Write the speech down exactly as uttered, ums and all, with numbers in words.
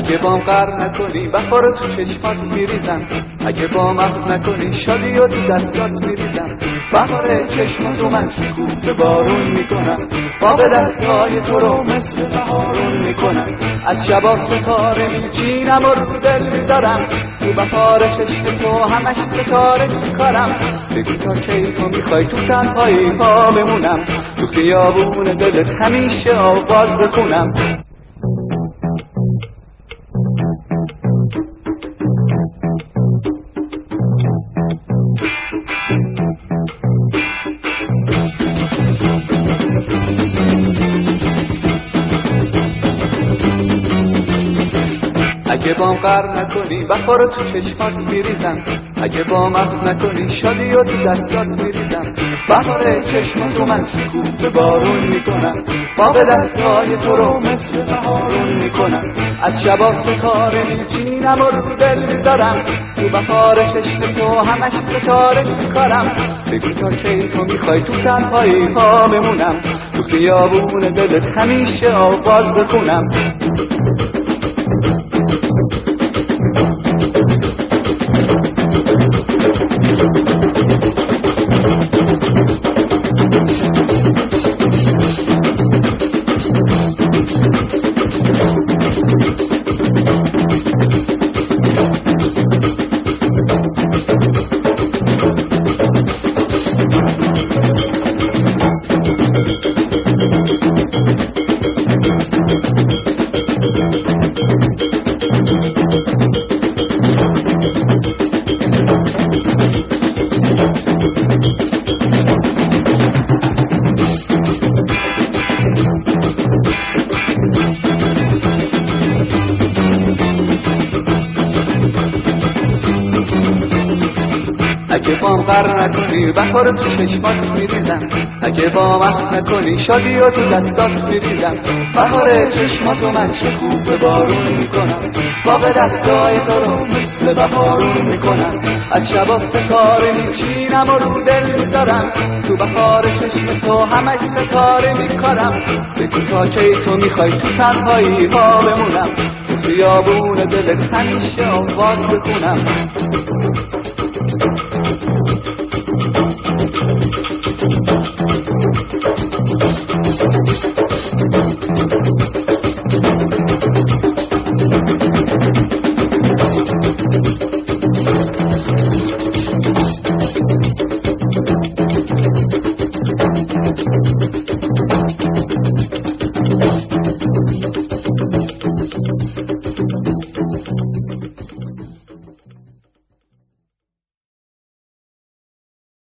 اگه بام غرق نکنی بهار تو چشمات میریزم، اگه بام عهد نکنی شادی و تو دستات میریزم. بهار چشماتو من شکوفه بارون میکنم، باغ دستای تو رو مثل بهارون میکنم. از شبا ستاره میچینم و رو دل میذارم، تو بهار چشم تو همش ستاره میکارم. بگو تا کی تو میخوای تو تنهایی پا بمونم، تو خیابون دلت همیشه آواز بخونم. اگه بام غرق نکنی بهار تو چشمات میریزم، اگه بام عهد نکنی شادی و تو دستات میریزم. بهار چشماتو من شکوفه بارون میکنم، باغ دستای تو رو مثل بهارون میکنم. از شبا ستاره میچینم و رو دل میذارم، تو بهار چشم تو همش ستاره میکارم. بگو تا کی تو میخوای تو تنهایی پا بمونم، تو خیابون دلت همیشه آواز بخونم. اگه بام غرق نکنی بهار تو چشمات میریزم، اگه بام عهد نکنی شادی و تو دستات میریزم. بهار چشماتو من شکوفه بارون میکنم، باغ دستای تو رو مثل بهارون میکنم. از شبا ستاره میچینم و رو دل میذارم، تو بهار چشم تو همش ستاره میکارم. بگو تا کی تو میخوای تو تنهایی پا بمونم، تو خیابون دلت همیشه آواز بخونم. Thank you.